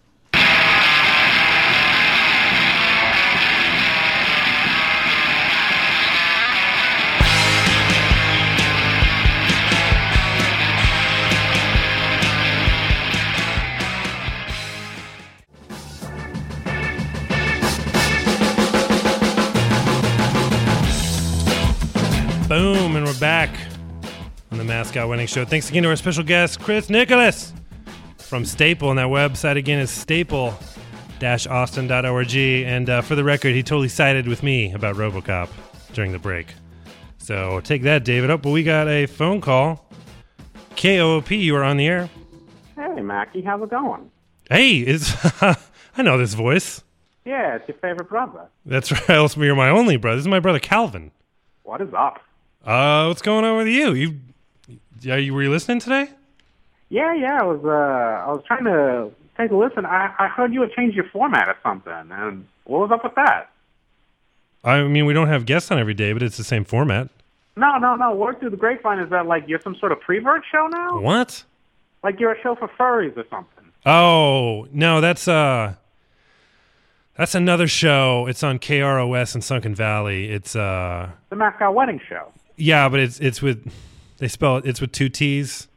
Boom, and we're back on the Mascot Winning Show. Thanks again to our special guest, Chris Nicholas from Staple. And that website again is staple dash austin dot org. And uh, for the record, he totally sided with me about RoboCop during the break. So take that, David. Up, but we got a phone call. K O O P, you are on the air. Hey, Mackie, how's it going? Hey, is I know this voice. Yeah, it's your favorite brother. That's right. Else you're my only brother. This is my brother Calvin. What is up? Uh, what's going on with you? You, yeah, you were you listening today? Yeah, yeah. I was, uh, I was trying to take a listen. I, I heard you had changed your format or something, and what was up with that? I mean, we don't have guests on every day, but it's the same format. No, no, no. Word through the grapevine is that like you're some sort of prevert show now? What? Like you're a show for furries or something? Oh no, that's uh, that's another show. It's on K R O S in Sunken Valley. It's uh, the Mascot Wedding Show. Yeah, but it's it's with they spell it. It's with two T's.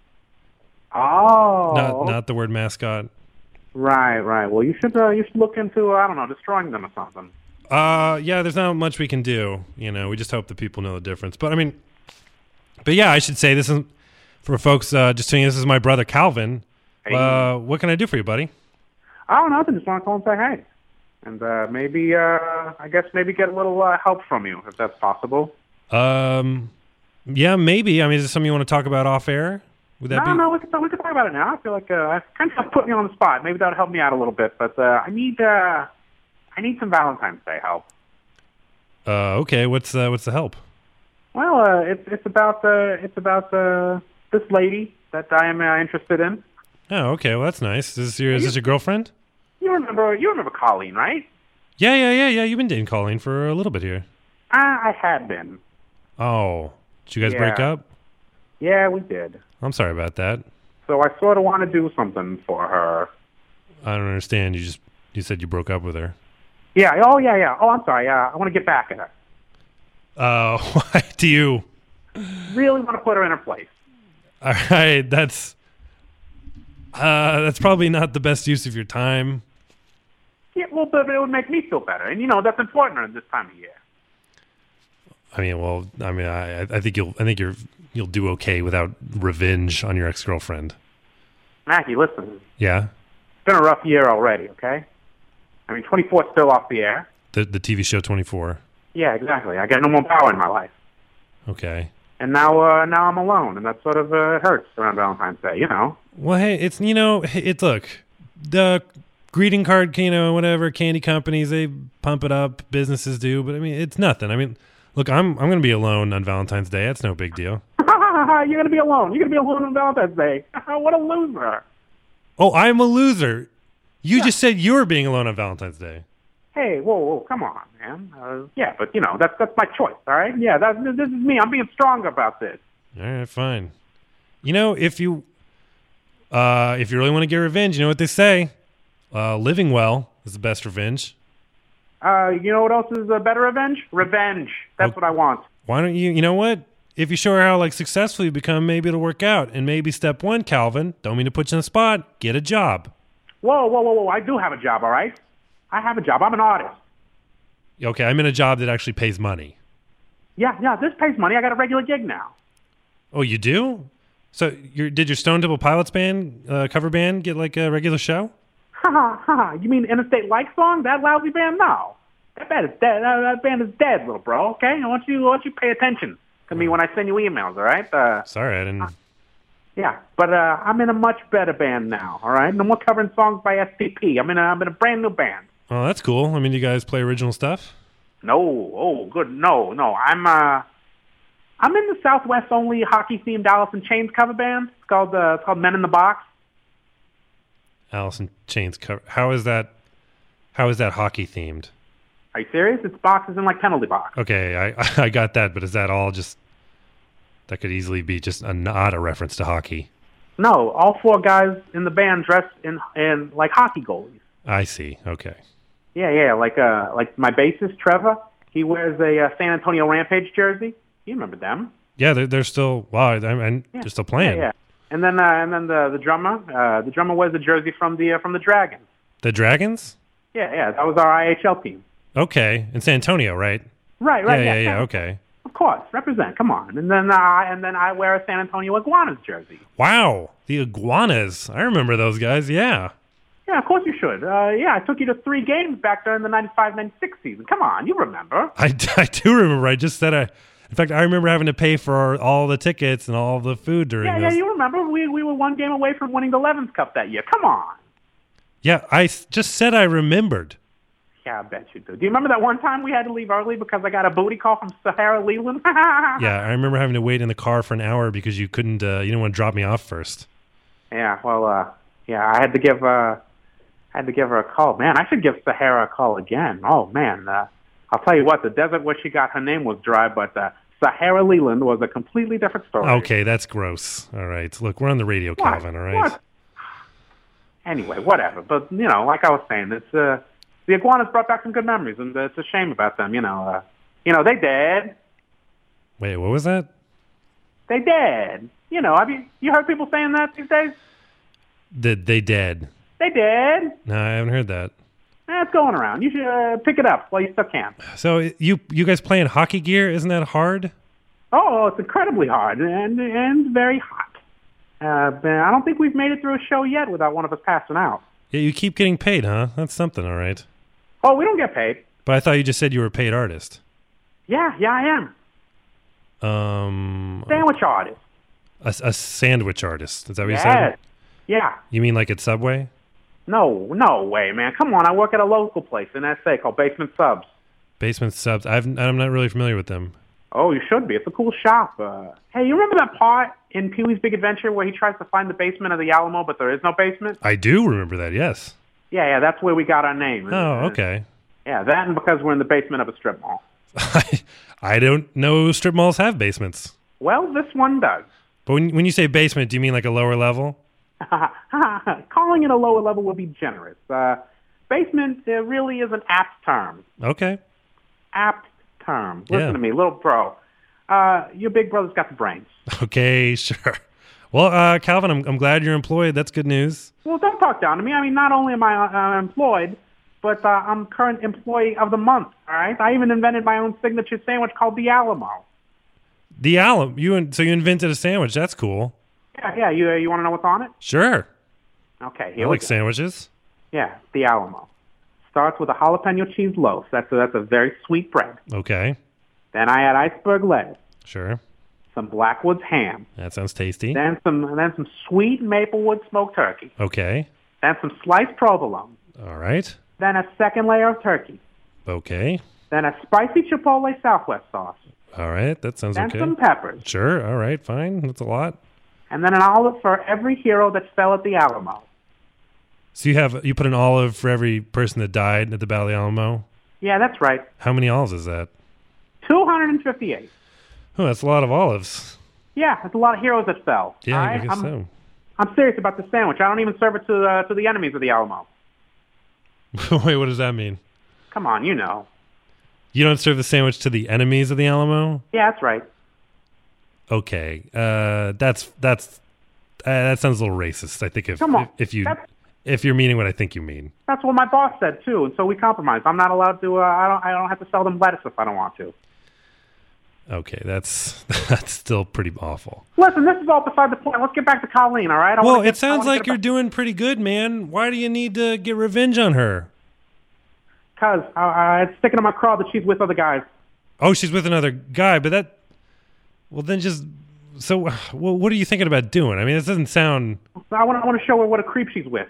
Oh, not not the word mascot. Right, right. Well, you should uh, you should look into uh, I don't know destroying them or something. Uh, yeah. There's not much we can do. You know, we just hope that people know the difference. But I mean, but yeah, I should say this is for folks uh, just saying this is my brother Calvin. Hey. Uh, what can I do for you, buddy? Oh, nothing. Just want to call and say hey, and uh, maybe uh, I guess maybe get a little uh, help from you if that's possible. Um, yeah, maybe. I mean, is this something you want to talk about off air? Would that no, be? no, we can, we can talk about it now. I feel like uh, kind of put me on the spot. Maybe that would help me out a little bit. But uh, I need uh, I need some Valentine's Day help. Uh, okay. What's uh, what's the help? Well, uh, it's it's about uh, it's about uh, this lady that I am uh, interested in. Oh, okay. Well, that's nice. Is this your is this your girlfriend? You remember you remember Colleen, right? Yeah, yeah, yeah, yeah. You've been dating Colleen for a little bit here. I, I had been. Oh, did you guys Yeah. break up? Yeah, we did. I'm sorry about that. So I sort of want to do something for her. I don't understand. You just you said you broke up with her. Yeah. Oh, yeah, yeah. Oh, I'm sorry. Yeah, I want to get back at her. Uh, why do you? Really want to put her in her place. All right, that's uh, that's probably not the best use of your time. Yeah, well, but it would make me feel better, and you know that's important at this time of year. I mean, well, I mean, I I think you'll I think you're you'll do okay without revenge on your ex-girlfriend. Mackie, listen. Yeah, It's been a rough year already. Okay. I mean, twenty-four is still off the air. the the T V show twenty-four. Yeah, exactly. I got no more power in my life, Okay. and now uh, now I'm alone, and that sort of uh, hurts around Valentine's Day. You know. Well, hey, it's you know, hey, it look the greeting card, you know, whatever candy companies they pump it up, businesses do, but I mean, it's nothing. I mean, look, I'm I'm gonna be alone on Valentine's Day. That's no big deal. You're gonna be alone. You're gonna be alone on Valentine's Day. What a loser. Oh, I'm a loser. You just said you were being alone on Valentine's Day. Hey, whoa, whoa, come on, man. Uh, yeah, but you know that's that's my choice. All right. Yeah, that this is me. I'm being strong about this. All right, fine. You know, if you uh, if you really want to get revenge, you know what they say: uh, living well is the best revenge. Uh, you know what else is a better revenge? Revenge. That's Oh. what I want. Why don't you? You know what? If you show her how like successful you become, maybe it'll work out. And maybe step one, Calvin. Don't mean to put you on the spot. Get a job. Whoa, whoa, whoa, whoa! I do have a job. All right. I have a job. I'm an artist. Okay, I'm in a job that actually pays money. Yeah, yeah, this pays money. I got a regular gig now. Oh, you do? So, your did your Stone Temple Pilots band, uh, cover band, get like a regular show? Ha ha ha! You mean Interstate Like Song? That lousy band? No, that band is dead. That, that band is dead, little bro. Okay, I want you, I want you to pay attention to me when I send you emails. All right? Uh, Sorry, I didn't. yeah, but uh, I'm in a much better band now. All right, no more covering songs by S P P. I'm in a, I'm in a brand new band. Oh, that's cool. I mean, you guys play original stuff? No, oh, good. No, no. I'm uh, I'm in the Southwest only hockey themed Alice in Chains cover band. It's called uh, it's called Men in the Box. Alice in Chains cover. How is that? How is that hockey themed? Are you serious? It's boxes in like penalty box. Okay, I I got that, but is that all just? That could easily be just a, not a reference to hockey. No, all four guys in the band dressed in in like hockey goalies. I see. Okay. Yeah, yeah, like uh, like my bassist Trevor. He wears a uh, San Antonio Rampage jersey. You remember them? Yeah, they're they're still wow, and Yeah. they're still playing. Yeah, yeah. And then uh, and then the the drummer, uh, the drummer wears a jersey from the uh, from the Dragons. The Dragons? Yeah, yeah, that was our I H L team. Okay, in San Antonio, right? Right, right, yeah, yeah, yeah, yeah. Okay. Of course, represent. Come on. And then uh, and then I wear a San Antonio Iguanas jersey. Wow, the Iguanas. I remember those guys. Yeah. Yeah, of course you should. Uh, yeah, I took you to three games back during the ninety-five ninety-six season. Come on, you remember. I, I do remember. I just said I. In fact, I remember having to pay for all the tickets and all the food during. Yeah, those. yeah, you remember. We we were one game away from winning the Levens Cup that year. Come on. Yeah, I s- just said I remembered. Yeah, I bet you do. Do you remember that one time we had to leave early because I got a booty call from Sahara Leland? Yeah, I remember having to wait in the car for an hour because you couldn't. Uh, you didn't want to drop me off first. Yeah, well, uh, yeah, I had to give uh, I had to give her a call. Man, I should give Sahara a call again. Oh man, uh, I'll tell you what, the desert where she got her name was dry, but uh, Sahara Leland was a completely different story. Okay, that's gross. All right, look, we're on the radio, What? Calvin. All right. What? Anyway, whatever. But you know, like I was saying, it's uh, the Iguanas brought back some good memories, and uh, it's a shame about them. You know, uh, you know, they dead. Wait, what was that? They dead. You know, have you you heard people saying that these days? Did they dead? They dead. No, I haven't heard that. Eh, it's going around. You should uh, pick it up while you still can. So you you guys playing hockey gear? Isn't that hard? Oh, it's incredibly hard and and very hot. Uh, but I don't think we've made it through a show yet without one of us passing out. Yeah, you keep getting paid, huh? That's something, all right. Oh, we don't get paid. But I thought you just said you were a paid artist. Yeah, yeah, I am. Um, Sandwich artist. a, a sandwich artist. Is that what you Yes. said? Yeah. You mean like at Subway? No, no way, man. Come on, I work at a local place in S A called Basement Subs. Basement Subs. I've, I'm not really familiar with them. Oh, you should be. It's a cool shop. Uh, hey, you remember that part in Pee-wee's Big Adventure where he tries to find the basement of the Alamo, but there is no basement? I do remember that, yes. Yeah, yeah, that's where we got our name. Oh, okay. Yeah, that and because we're in the basement of a strip mall. I, I don't know strip malls have basements. Well, this one does. But when, when you say basement, do you mean like a lower level? Calling it a lower level would be generous. Uh, basement uh, really is an apt term. Okay. Apt term. Listen Yeah. to me, little bro. Uh, your big brother's got the brains. Okay, sure. Well, uh, Calvin, I'm, I'm glad you're employed. That's good news. Well, don't talk down to me. I mean, not only am I uh, employed, but uh, I'm current employee of the month, all right? I even invented my own signature sandwich called the Alamo. The Alamo. You in, so you invented a sandwich. That's cool. Yeah, yeah. You, uh, you want to know what's on it? Sure. Okay, I here we like go. sandwiches. Yeah, the Alamo. Starts with a jalapeno cheese loaf. That's a, that's a very sweet bread. Okay. Then I add iceberg lettuce, Sure. some Blackwoods ham, That sounds tasty. then some then some sweet maplewood smoked turkey, Okay. then some sliced provolone, All right. then a second layer of turkey, Okay. then a spicy chipotle Southwest sauce, All right. That sounds then okay. some peppers, Sure. All right. Fine. That's a lot. and then an olive for every hero that fell at the Alamo. So you have you put an olive for every person that died at the Battle of the Alamo. Yeah, that's right. How many olives is that? two hundred fifty-eight. Oh, that's a lot of olives. Yeah, that's a lot of heroes that fell. Yeah, all I right? guess I'm, so. I'm serious about the sandwich. I don't even serve it to uh, to the enemies of the Alamo. Wait, what does that mean? Come on, you know. You don't serve the sandwich to the enemies of the Alamo? Yeah, that's right. Okay. Uh, that's that's uh, that sounds a little racist. I think if Come on. if, if you That's- If you're meaning what I think you mean. That's what my boss said too, and so we compromised. I'm not allowed to. Uh, I don't. I don't have to sell them lettuce if I don't want to. Okay, that's that's still pretty awful. Listen, this is all beside the point. Let's get back to Colleen, all right? I Well, wanna it get, sounds like you're back. doing pretty good, man. Why do you need to get revenge on her? Because uh, uh, it's sticking to my craw that she's with other guys. Oh, she's with another guy, but that... Well, then just... So, well, what are you thinking about doing? I mean, this doesn't sound... I want. I want to show her what a creep she's with.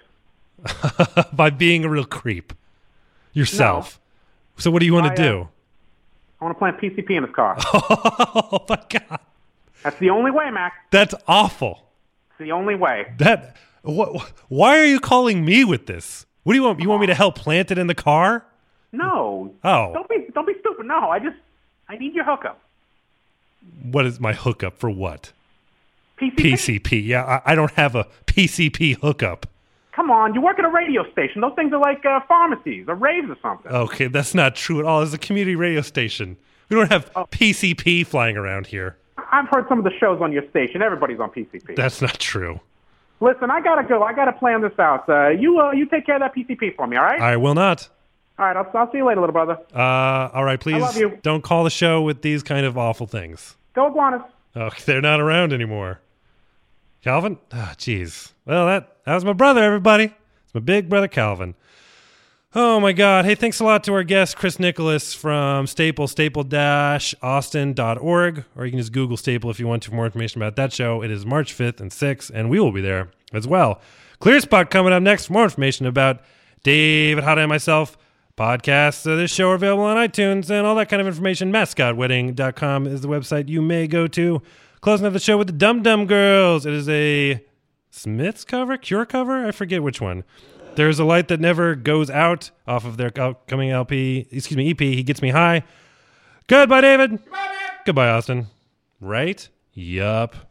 by being a real creep yourself. No. So what do you want I, to do? Uh, I want to plant P C P in his car. Oh, my God. That's the only way, Mac. That's awful. It's the only way. That... What? Why are you calling me with this? What do you want? You want me to help plant it in the car? No. Oh. Don't be don't be stupid. No, I just I need your hookup. What is my hookup for what? P C P. P C P. Yeah, I, I don't have a P C P hookup. Come on, you work at a radio station. Those things are like uh, pharmacies or raves or something. Okay, that's not true at all. It's a community radio station. We don't have Oh. P C P flying around here. I've heard some of the shows on your station. Everybody's on P C P. That's not true. Listen, I gotta go. I gotta plan this out. Uh, you uh, you take care of that P C P for me, all right? I will not. All right, I'll, I'll see you later, little brother. Uh, all right, please love you. don't call the show with these kind of awful things. Go Iguanas. Oh, they're not around anymore. Calvin? Ah, jeez. Well, that, that was my brother, everybody. It's my big brother, Calvin. Oh, my God. Hey, thanks a lot to our guest, Chris Nicholas from Staple, staple dash austin dot org. Or you can just Google Staple if you want to for more information about that show. It is March fifth and sixth, and we will be there as well. Clear Spot coming up next for more information about David Hada and myself. Podcasts of this show are available on iTunes and all that kind of information. mascot wedding dot com is the website you may go to. Closing out the show with the Dum Dum Girls. It is a Smiths cover? Cure cover? I forget which one. There's a light that never goes out off of their upcoming L P, excuse me, E P. He Gets Me High. Goodbye, David. Goodbye, man. Goodbye, Austin. Right? Yup.